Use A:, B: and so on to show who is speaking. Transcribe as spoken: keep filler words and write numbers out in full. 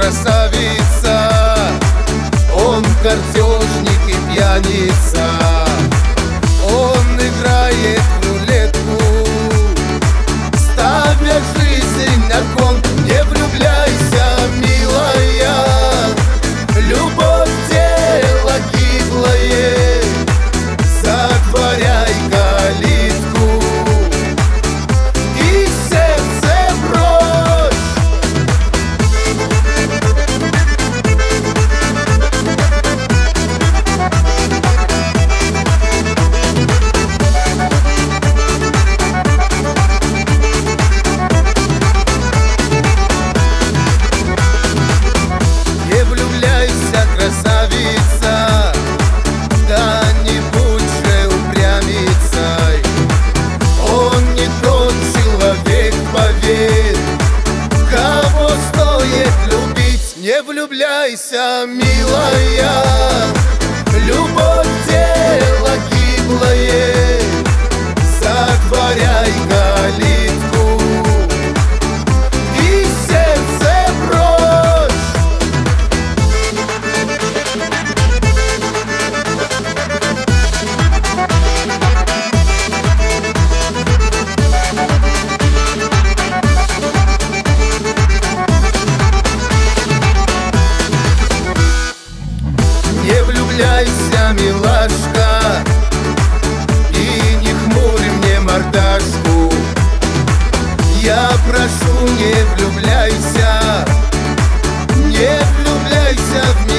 A: красавица, он картежник и пьяница. Он играет в рулетку, ставя жизнь на кон. Не влюбляйся, милая, любовь дело гиблое. Затворяй калитку и сердце брось. Не влюбляйся, красавица, да не будь же упрямицей. Он не тот человек, поверь, кого стоит любить. Не влюбляйся, милая, любовь дело гиблое. Затворяй калитку и сердце брось. Не влюбляйся, милашка, и не хмурь мне мордашку. Я прошу, не влюбляйся, не влюбляйся в меня.